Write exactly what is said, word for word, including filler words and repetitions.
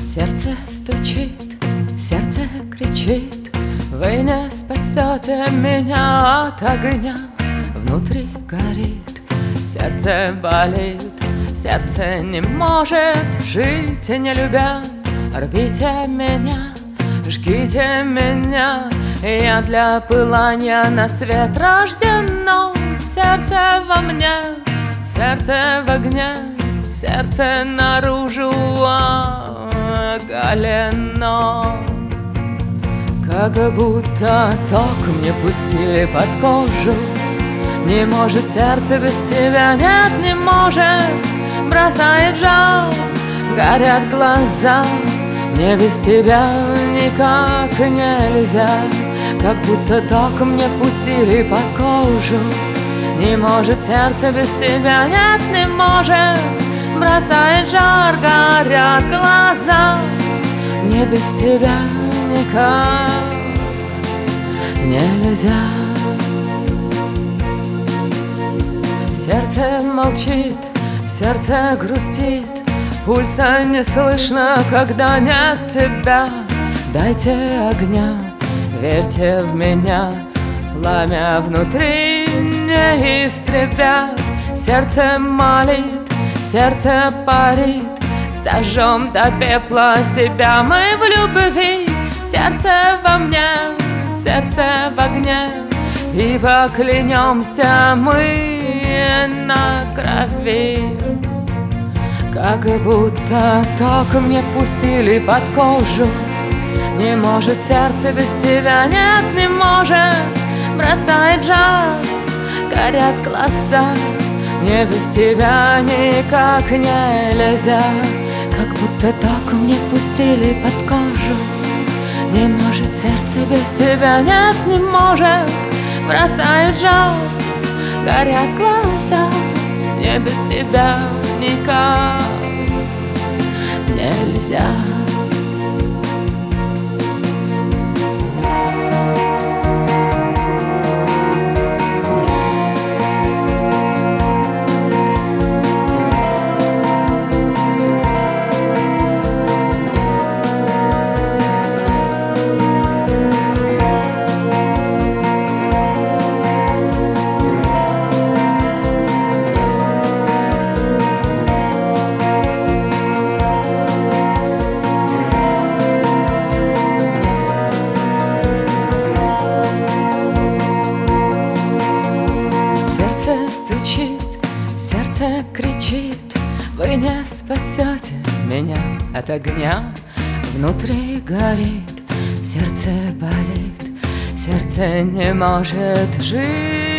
Сердце стучит, сердце кричит: вы не спасете меня от огня. Внутри горит, сердце болит, сердце не может жить, не любя. Рвите меня, жгите меня, я для пылания на свет рождено. Сердце во мне, сердце в огне, сердце наружу оголено. Как будто ток мне пустили под кожу. Не может сердце без тебя, нет, не может. Бросает в жар, горят глаза. Мне без тебя никак нельзя. Как будто ток мне пустили под кожу. Не может сердце без тебя, нет, не может. Бросает жар, горят глаза. Мне без тебя никак нельзя. Сердце молчит, сердце грустит, пульса не слышно, когда нет тебя. Дайте огня, верьте в меня, пламя внутри не истребят. Сердце молит, сердце парит, сожжем до пепла себя мы в любви. Сердце во мне, сердце в огне, и поклянемся мы на крови. Как будто ток мне пустили под кожу. Не может сердце без тебя, нет, не может. Бросает жар, горят глаза. Мне без тебя никак нельзя. Как будто ток мне пустили под кожу. Не может сердце без тебя, нет, не может. Бросает жар, горят глаза. Мне без тебя никак нельзя. Сердце стучит, сердце кричит: вы не спасете меня от огня. Внутри горит, сердце болит, сердце не может жить.